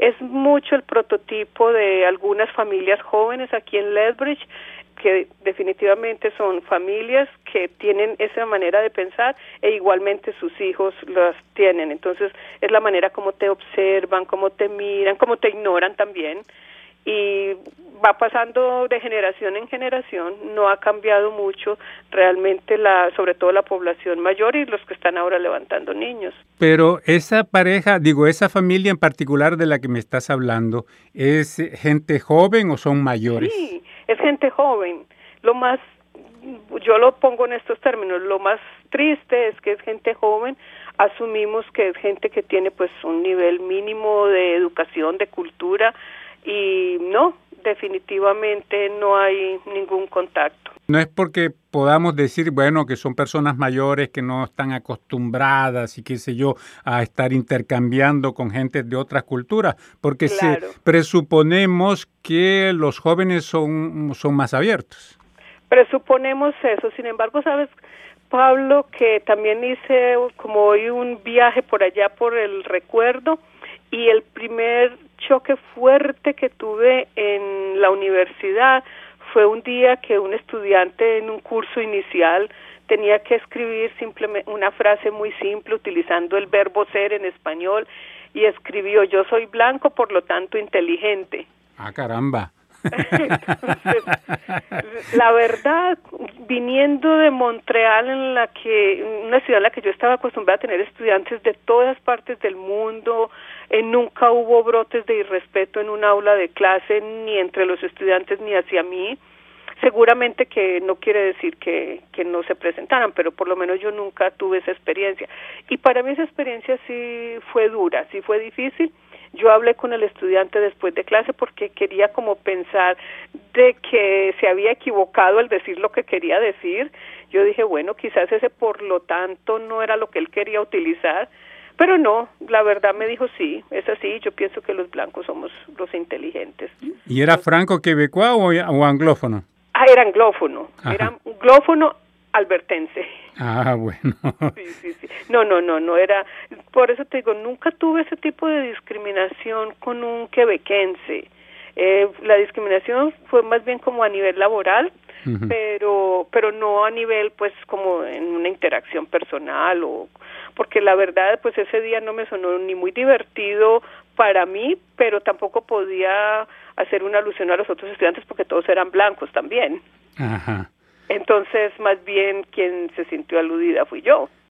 es mucho el prototipo de algunas familias jóvenes aquí en Lethbridge, que definitivamente son familias que tienen esa manera de pensar e igualmente sus hijos las tienen. Entonces es la manera como te observan, como te miran, como te ignoran también, y va pasando de generación en generación. No ha cambiado mucho realmente, sobre todo la población mayor y los que están ahora levantando niños. Pero esa pareja, esa familia en particular de la que me estás hablando, ¿es gente joven o son mayores? Sí, es gente joven. Yo lo pongo en estos términos, lo más triste es que es gente joven. Asumimos que es gente que tiene pues un nivel mínimo de educación, de cultura, y no, definitivamente no hay ningún contacto. No es porque podamos decir, bueno, que son personas mayores que no están acostumbradas y qué sé yo, a estar intercambiando con gente de otras culturas, porque Claro. presuponemos que los jóvenes son más abiertos. Presuponemos eso. Sin embargo, sabes, Pablo, que también hice como hoy un viaje por allá por el recuerdo, y el primer choque fuerte que tuve en la universidad fue un día que un estudiante en un curso inicial tenía que escribir simplemente una frase muy simple utilizando el verbo ser en español, y escribió: yo soy blanco, por lo tanto inteligente. ¡Ah, caramba! Entonces, la verdad, viniendo de Montreal, una ciudad en la que yo estaba acostumbrada a tener estudiantes de todas partes del mundo, nunca hubo brotes de irrespeto en un aula de clase, ni entre los estudiantes ni hacia mí. Seguramente que no quiere decir que no se presentaran, pero por lo menos yo nunca tuve esa experiencia. Y para mí esa experiencia sí fue dura, sí fue difícil. Yo hablé con el estudiante después de clase porque quería como pensar de que se había equivocado al decir lo que quería decir. Yo dije, bueno, quizás ese por lo tanto no era lo que él quería utilizar, pero no, la verdad me dijo sí, es así, yo pienso que los blancos somos los inteligentes. ¿Y era franco-quebecois o anglófono? Era anglófono. Ajá. Era anglófono albertense. Ah, bueno. Sí. No era, por eso te digo, nunca tuve ese tipo de discriminación con un quebequense. La discriminación fue más bien como a nivel laboral, uh-huh, pero no a nivel pues como en una interacción personal, porque la verdad pues ese día no me sonó ni muy divertido para mí, pero tampoco podía hacer una alusión a los otros estudiantes porque todos eran blancos también. Ajá. Entonces, más bien, quien se sintió aludida fui yo.